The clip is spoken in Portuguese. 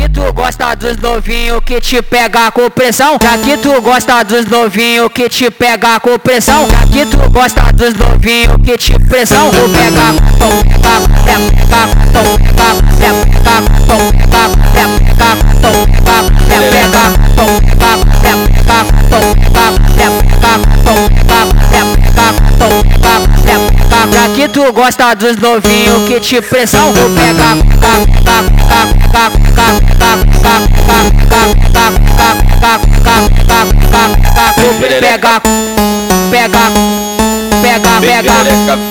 que tu gosta dos novinhos que te pega com pressão. Já que tu gosta dos novinhos que te pega com pressão. Já que tu gosta dos novinhos que te pressão. Vou pegar, vou pegar, vou pegar, vou pegar, vou pegar, vou pegar, vou pegar, vou pegar, vou pegar, vou pegar, vou pegar, vou pegar, vou pegar, vou pegar, vou pegar. Já que tu gosta dos novinhos que te pressão. Vou pegar, pega, pega, pega, pega.